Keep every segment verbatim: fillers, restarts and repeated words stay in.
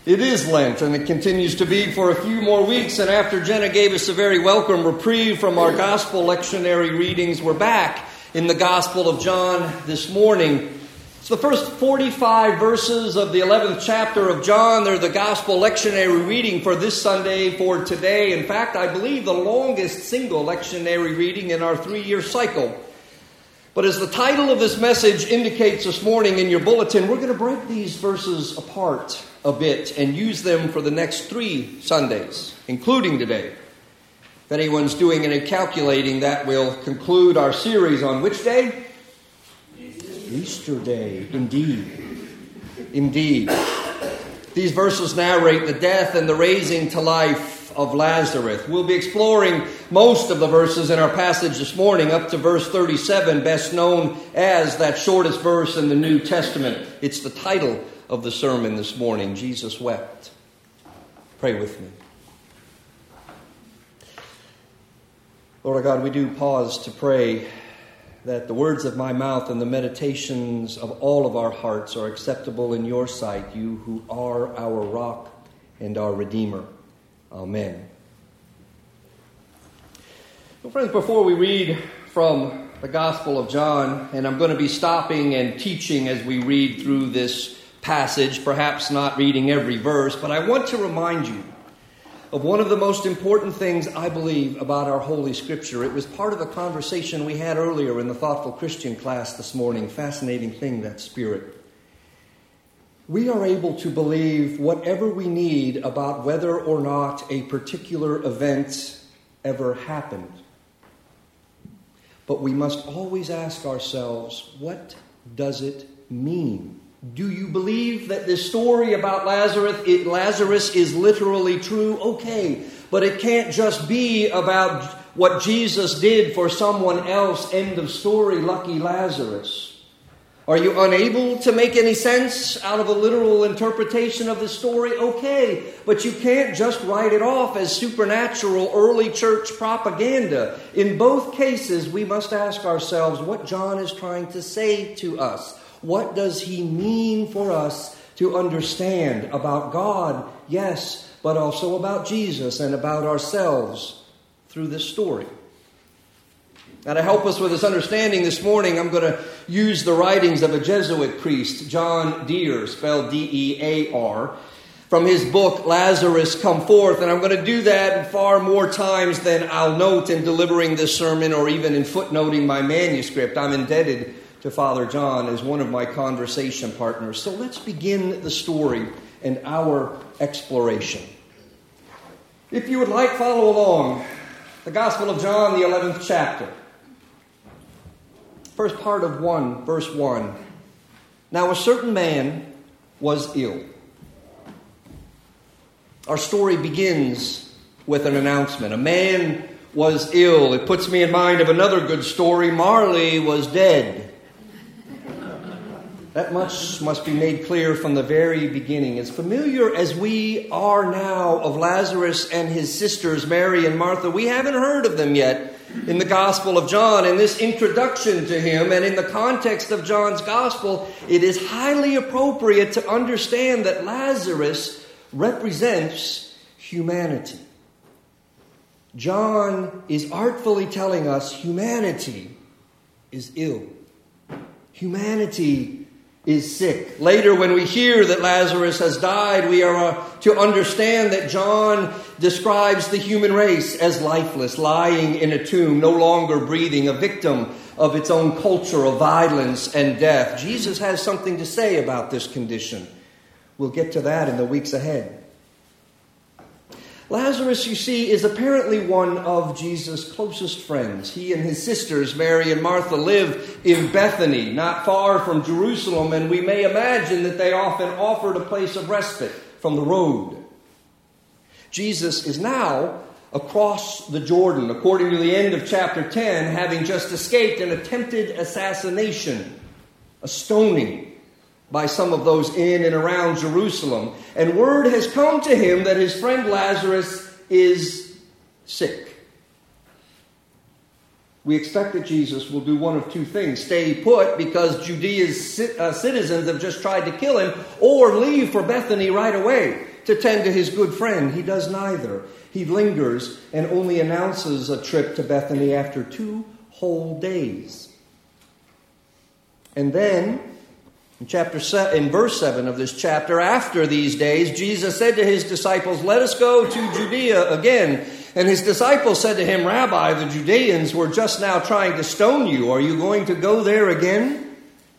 It is Lent, and it continues to be for a few more weeks. And after Jenna gave us a very welcome reprieve from our gospel lectionary readings, we're back in the Gospel of John this morning. It's the first forty-five verses of the eleventh chapter of John. They're the gospel lectionary reading for this Sunday, for today. In fact, I believe the longest single lectionary reading in our three-year cycle. But as the title of this message indicates this morning in your bulletin, we're going to break these verses apart a bit and use them for the next three Sundays, including today. If anyone's doing any calculating, that will conclude our series on which day? Easter Day, indeed. Indeed. These verses narrate the death and the raising to life of Lazarus. We'll be exploring most of the verses in our passage this morning, up to verse thirty-seven, best known as that shortest verse in the New Testament. It's the title of the sermon this morning, Jesus Wept. Pray with me. Lord our God, we do pause to pray that the words of my mouth and the meditations of all of our hearts are acceptable in your sight, you who are our rock and our Redeemer. Amen. Well, friends, before we read from the Gospel of John, and I'm going to be stopping and teaching as we read through this passage, perhaps not reading every verse, but I want to remind you of one of the most important things I believe about our Holy Scripture. It was part of a conversation we had earlier in the Thoughtful Christian class this morning. Fascinating thing, that spirit. We are able to believe whatever we need about whether or not a particular event ever happened. But we must always ask ourselves, what does it mean? Do you believe that this story about Lazarus, it, Lazarus is literally true? Okay, but it can't just be about what Jesus did for someone else. End of story, lucky Lazarus. Are you unable to make any sense out of a literal interpretation of the story? Okay, but you can't just write it off as supernatural early church propaganda. In both cases, we must ask ourselves what John is trying to say to us. What does he mean for us to understand about God? Yes, but also about Jesus and about ourselves through this story. Now, to help us with this understanding this morning, I'm going to use the writings of a Jesuit priest, John Dear, spelled D E A R, from his book, Lazarus Come Forth. And I'm going to do that far more times than I'll note in delivering this sermon or even in footnoting my manuscript. I'm indebted to Father John as one of my conversation partners. So let's begin the story and our exploration. If you would like, follow along. The Gospel of John, the eleventh chapter. First part of one, verse one. Now a certain man was ill. Our story begins with an announcement. A man was ill. It puts me in mind of another good story. Marley was dead. That much must be made clear from the very beginning. As familiar as we are now of Lazarus and his sisters, Mary and Martha, we haven't heard of them yet in the Gospel of John. In this introduction to him and in the context of John's Gospel, it is highly appropriate to understand that Lazarus represents humanity. John is artfully telling us humanity is ill. Humanity is sick. Later, when we hear that Lazarus has died, we are uh, to understand that John describes the human race as lifeless, lying in a tomb, no longer breathing, a victim of its own culture of violence and death. Jesus has something to say about this condition. We'll get to that in the weeks ahead. Lazarus, you see, is apparently one of Jesus' closest friends. He and his sisters, Mary and Martha, live in Bethany, not far from Jerusalem, and we may imagine that they often offered a place of respite from the road. Jesus is now across the Jordan, according to the end of chapter ten, having just escaped an attempted assassination, a stoning by some of those in and around Jerusalem. And word has come to him that his friend Lazarus is sick. We expect that Jesus will do one of two things: stay put because Judea's citizens have just tried to kill him, or leave for Bethany right away to tend to his good friend. He does neither. He lingers and only announces a trip to Bethany after two whole days. And then, in chapter seven, in verse seven of this chapter, after these days, Jesus said to his disciples, "Let us go to Judea again." And his disciples said to him, "Rabbi, the Judeans were just now trying to stone you. Are you going to go there again?"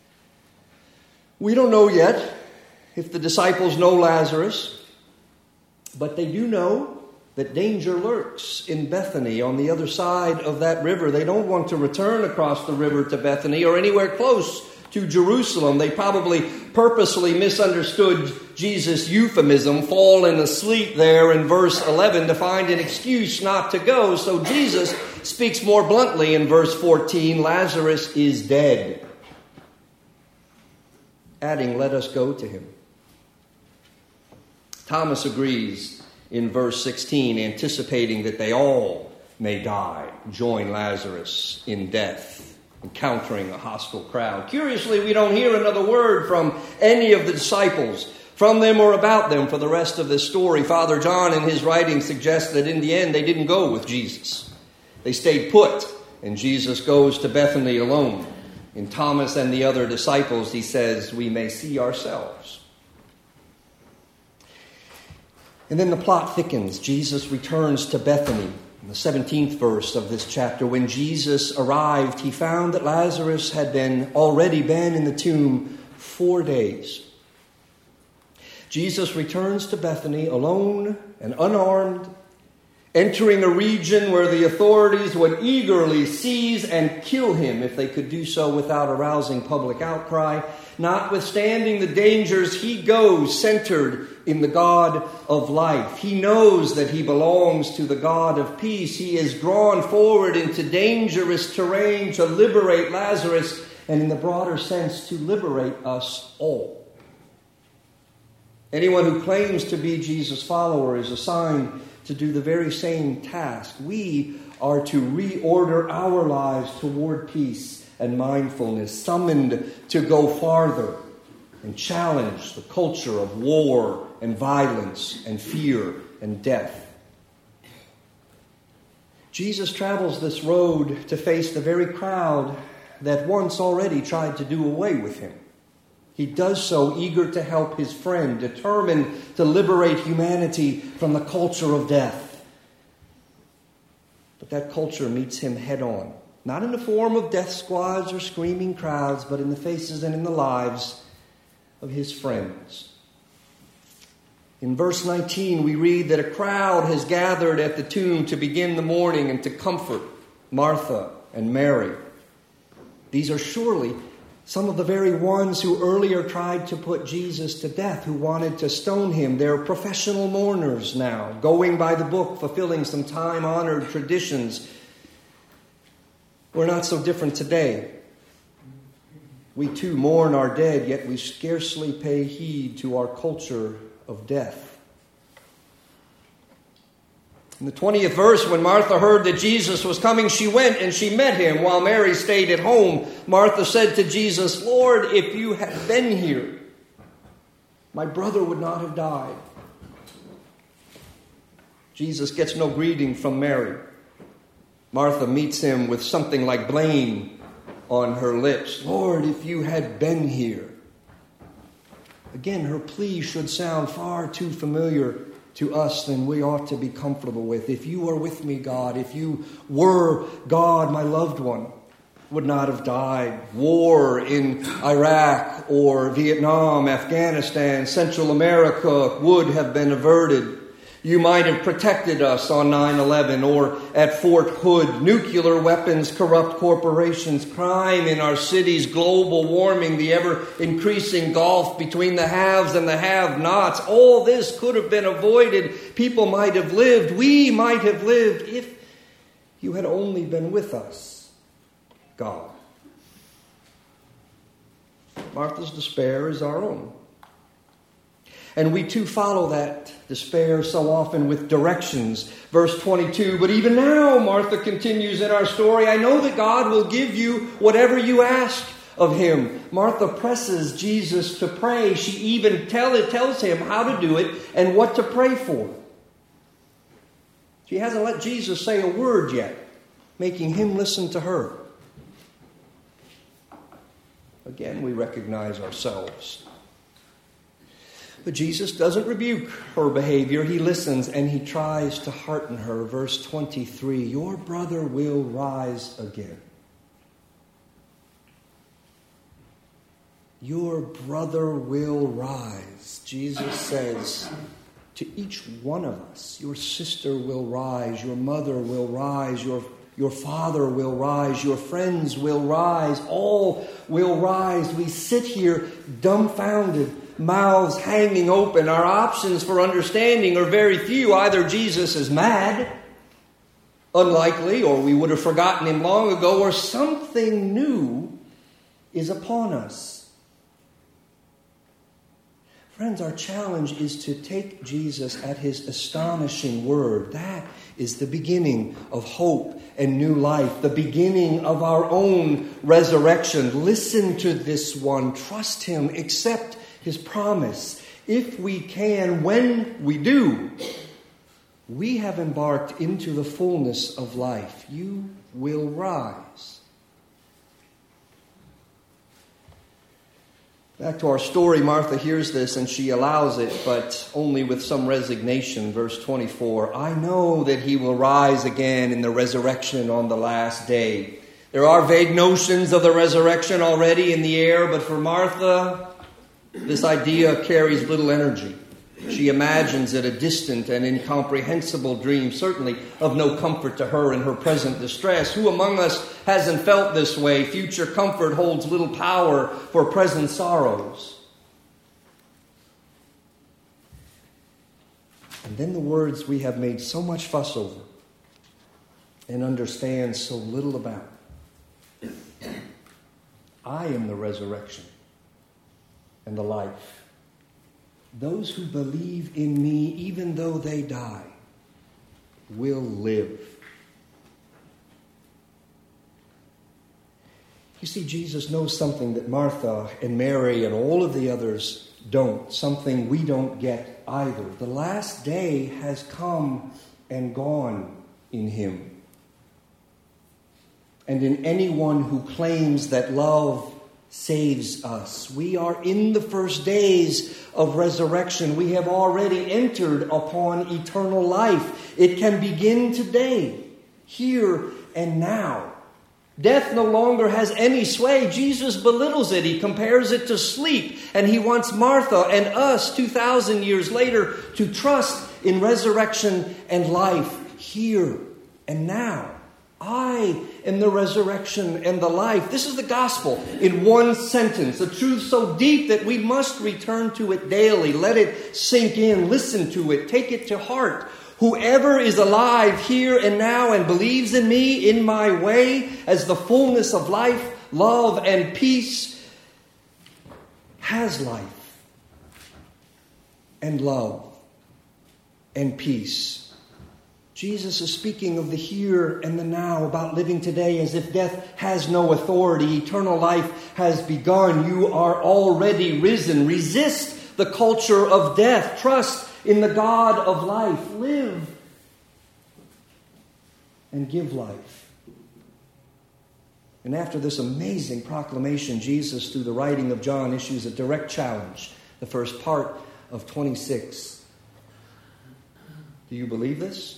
We don't know yet if the disciples know Lazarus, but they do know that danger lurks in Bethany on the other side of that river. They don't want to return across the river to Bethany or anywhere close to Jerusalem. They probably purposely misunderstood Jesus' euphemism, fallen asleep there in verse eleven, to find an excuse not to go. So Jesus speaks more bluntly in verse fourteen, "Lazarus is dead," adding, "Let us go to him." Thomas agrees in verse sixteen, anticipating that they all may die, join Lazarus in death, encountering a hostile crowd. Curiously, we don't hear another word from any of the disciples, from them or about them, for the rest of this story. Father John in his writing suggests that in the end they didn't go with Jesus. They stayed put, and Jesus goes to Bethany alone. In Thomas and the other disciples, he says, "We may see ourselves." And then the plot thickens. Jesus returns to Bethany. In the seventeenth verse of this chapter, when Jesus arrived, he found that Lazarus had been already been in the tomb four days. Jesus returns to Bethany alone and unarmed, entering a region where the authorities would eagerly seize and kill him if they could do so without arousing public outcry. Notwithstanding the dangers, he goes centered in the God of life. He knows that he belongs to the God of peace. He is drawn forward into dangerous terrain to liberate Lazarus, and in the broader sense, to liberate us all. Anyone who claims to be Jesus' follower is assigned to do the very same task. We are to reorder our lives toward peace and mindfulness, summoned to go farther and challenge the culture of war and violence and fear and death. Jesus travels this road to face the very crowd that once already tried to do away with him. He does so eager to help his friend, determined to liberate humanity from the culture of death. But that culture meets him head on, not in the form of death squads or screaming crowds, but in the faces and in the lives of his friends. In verse nineteen, we read that a crowd has gathered at the tomb to begin the mourning and to comfort Martha and Mary. These are surely some of the very ones who earlier tried to put Jesus to death, who wanted to stone him. They're professional mourners now, going by the book, fulfilling some time-honored traditions. We're not so different today. We too mourn our dead, yet we scarcely pay heed to our culture of death. In the twentieth verse, when Martha heard that Jesus was coming, she went and she met him while Mary stayed at home. Martha said to Jesus, "Lord, if you had been here, my brother would not have died." Jesus gets no greeting from Mary. Martha meets him with something like blame on her lips. "Lord, if you had been here." Again, her plea should sound far too familiar to us than we ought to be comfortable with. If you were with me, God, if you were God, my loved one would not have died. War in Iraq or Vietnam, Afghanistan, Central America would have been averted. You might have protected us on nine eleven or at Fort Hood. Nuclear weapons corrupt corporations, crime in our cities, global warming, the ever-increasing gulf between the haves and the have-nots. All this could have been avoided. People might have lived. We might have lived if you had only been with us, God. Martha's despair is our own. And we too follow that despair so often with directions. Verse twenty-two, "But even now," Martha continues in our story, "I know that God will give you whatever you ask of him. Martha presses Jesus to pray. She even tell it, tells him how to do it and what to pray for. She hasn't let Jesus say a word yet, making him listen to her. Again, we recognize ourselves. But Jesus doesn't rebuke her behavior. He listens and he tries to hearten her. Verse twenty-three, your brother will rise again. Your brother will rise. Jesus says to each one of us, your sister will rise, your mother will rise, your, your father will rise, your friends will rise, all will rise. We sit here dumbfounded, mouths hanging open. Our options for understanding are very few. Either Jesus is mad, unlikely, or we would have forgotten him long ago, or something new is upon us. Friends, our challenge is to take Jesus at his astonishing word. That is the beginning of hope and new life, the beginning of our own resurrection. Listen to this one. Trust him. Accept his promise. If we can, when we do, we have embarked into the fullness of life. You will rise. Back to our story, Martha hears this and she allows it, but only with some resignation. Verse twenty-four, I know that he will rise again in the resurrection on the last day. There are vague notions of the resurrection already in the air, but for Martha, this idea carries little energy. She imagines it a distant and incomprehensible dream, certainly of no comfort to her in her present distress. Who among us hasn't felt this way? Future comfort holds little power for present sorrows. And then the words we have made so much fuss over and understand so little about. I am the resurrection and the life. Those who believe in me, even though they die, will live. You see, Jesus knows something that Martha and Mary and all of the others don't, something we don't get either. The last day has come and gone in him. And in anyone who claims that love saves us. We are in the first days of resurrection. We have already entered upon eternal life. It can begin today, here and now. Death no longer has any sway. Jesus belittles it. He compares it to sleep. And he wants Martha and us two thousand years later to trust in resurrection and life here and now. I am the resurrection and the life. This is the gospel in one sentence. A truth so deep that we must return to it daily. Let it sink in. Listen to it. Take it to heart. Whoever is alive here and now and believes in me, in my way, as the fullness of life, love, and peace, has life and love and peace. Jesus is speaking of the here and the now, about living today as if death has no authority. Eternal life has begun. You are already risen. Resist the culture of death. Trust in the God of life. Live and give life. And after this amazing proclamation, Jesus, through the writing of John, issues a direct challenge. The first part of twenty-six. Do you believe this?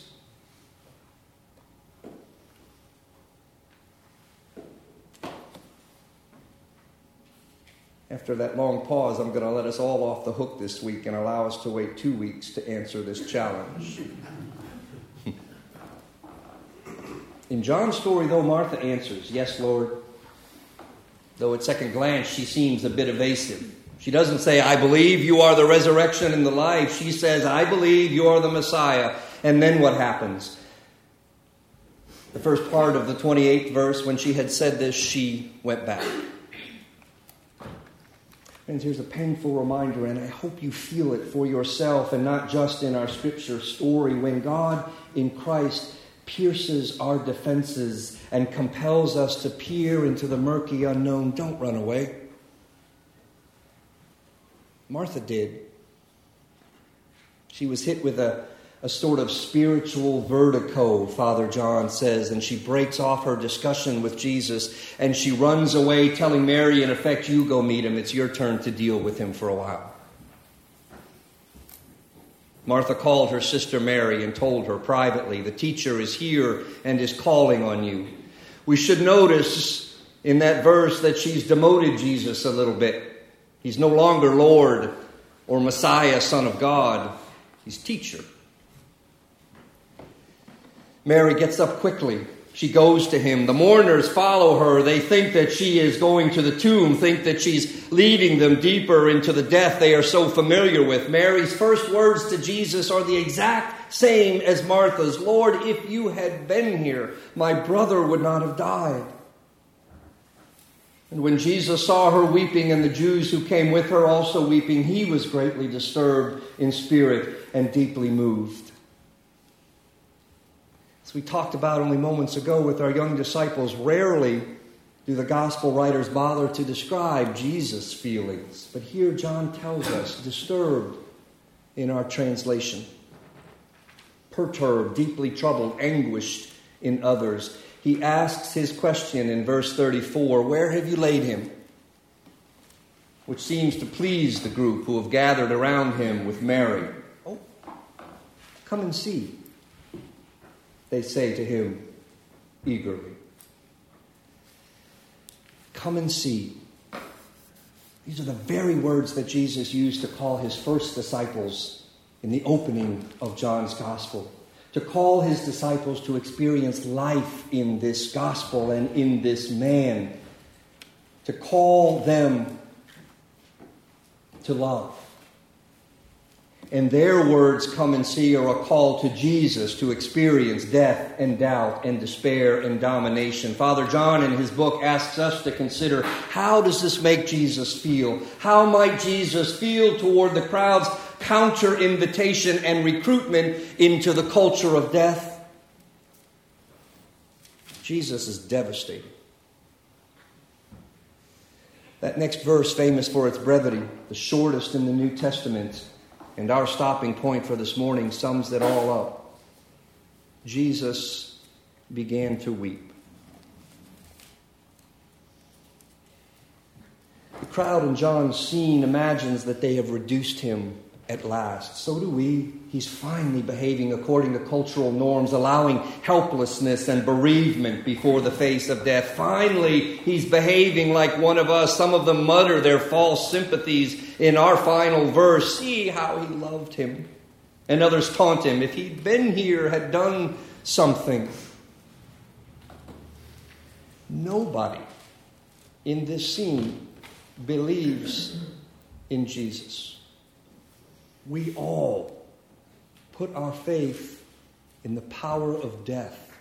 After that long pause, I'm going to let us all off the hook this week and allow us to wait two weeks to answer this challenge. In John's story, though, Martha answers, yes, Lord. Though at second glance she seems a bit evasive. She doesn't say, I believe you are the resurrection and the life. She says, I believe you are the Messiah. And then what happens? The first part of the twenty-eighth verse, when she had said this, she went back. Friends, here's a painful reminder, and I hope you feel it for yourself and not just in our scripture story. When God in Christ pierces our defenses and compels us to peer into the murky unknown. Don't run away. Martha did. She was hit with a, a sort of spiritual vertigo, Father John says, and she breaks off her discussion with Jesus and she runs away telling Mary, in effect, you go meet him. It's your turn to deal with him for a while. Martha called her sister Mary and told her privately, the teacher is here and is calling on you. We should notice in that verse that she's demoted Jesus a little bit. He's no longer Lord or Messiah, Son of God. He's teacher. Mary gets up quickly. She goes to him. The mourners follow her. They think that she is going to the tomb, think that she's leading them deeper into the death they are so familiar with. Mary's first words to Jesus are the exact same as Martha's. Lord, if you had been here, my brother would not have died. And when Jesus saw her weeping and the Jews who came with her also weeping, he was greatly disturbed in spirit and deeply moved. As we talked about only moments ago with our young disciples, rarely do the gospel writers bother to describe Jesus' feelings. But here John tells us, disturbed in our translation, perturbed, deeply troubled, anguished in others. He asks his question in verse thirty-four, where have you laid him? Which seems to please the group who have gathered around him with Mary. Oh, come and see, they say to him eagerly. Come and see. These are the very words that Jesus used to call his first disciples in the opening of John's gospel. To call his disciples to experience life in this gospel and in this man. To call them to love. And their words, come and see, are a call to Jesus to experience death and doubt and despair and domination. Father John in his book asks us to consider, how does this make Jesus feel? How might Jesus feel toward the crowd's counter-invitation and recruitment into the culture of death? Jesus is devastated. That next verse, famous for its brevity, the shortest in the New Testament, and our stopping point for this morning, sums it all up. Jesus began to weep. The crowd in John's scene imagines that they have reduced him at last. So do we. He's finally behaving according to cultural norms, allowing helplessness and bereavement before the face of death. Finally, he's behaving like one of us. Some of them mutter their false sympathies in our final verse. See how he loved him. And others taunt him. If he'd been here, had done something. Nobody in this scene believes in Jesus. We all put our faith in the power of death.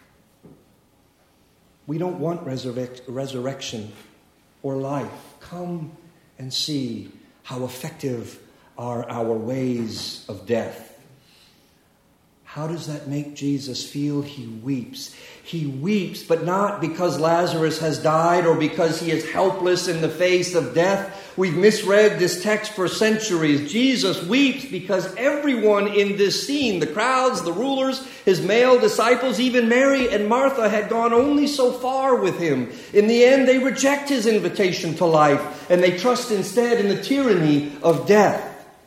We don't want resurrect, resurrection or life. Come and see how effective are our ways of death. How does that make Jesus feel? He weeps. He weeps, but not because Lazarus has died or because he is helpless in the face of death. We've misread this text for centuries. Jesus weeps because everyone in this scene, the crowds, the rulers, his male disciples, even Mary and Martha, had gone only so far with him. In the end, they reject his invitation to life, and they trust instead in the tyranny of death.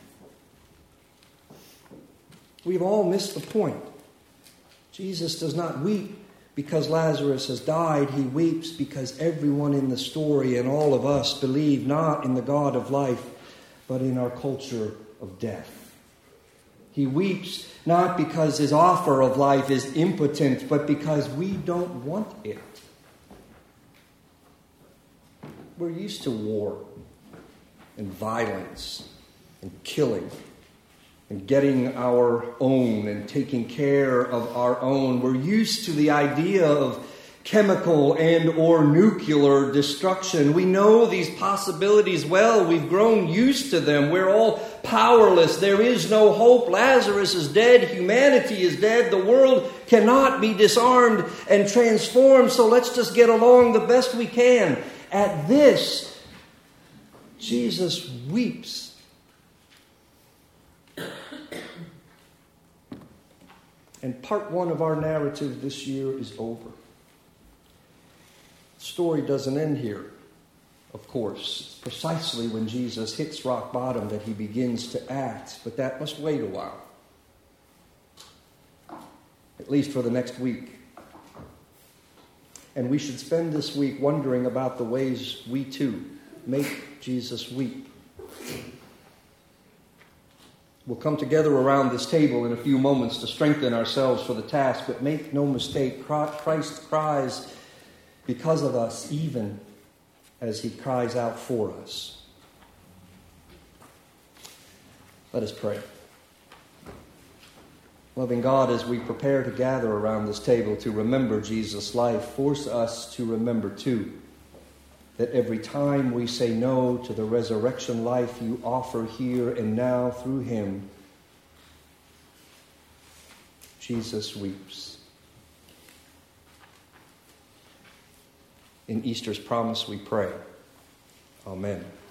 We've all missed the point. Jesus does not weep because Lazarus has died. He weeps because everyone in the story and all of us believe not in the God of life, but in our culture of death. He weeps not because his offer of life is impotent, but because we don't want it. We're used to war and violence and killing and getting our own and taking care of our own. We're used to the idea of chemical and or nuclear destruction. We know these possibilities well. We've grown used to them. We're all powerless. There is no hope. Lazarus is dead. Humanity is dead. The world cannot be disarmed and transformed. So let's just get along the best we can. At this, Jesus weeps. And part one of our narrative this year is over. The story doesn't end here, of course. It's precisely when Jesus hits rock bottom that he begins to act, but that must wait a while. At least for the next week. And we should spend this week wondering about the ways we too make Jesus weep. We'll come together around this table in a few moments to strengthen ourselves for the task, but make no mistake, Christ cries because of us, even as he cries out for us. Let us pray. Loving God, as we prepare to gather around this table to remember Jesus' life, force us to remember too that every time we say no to the resurrection life you offer here and now through him, Jesus weeps. In Easter's promise we pray. Amen.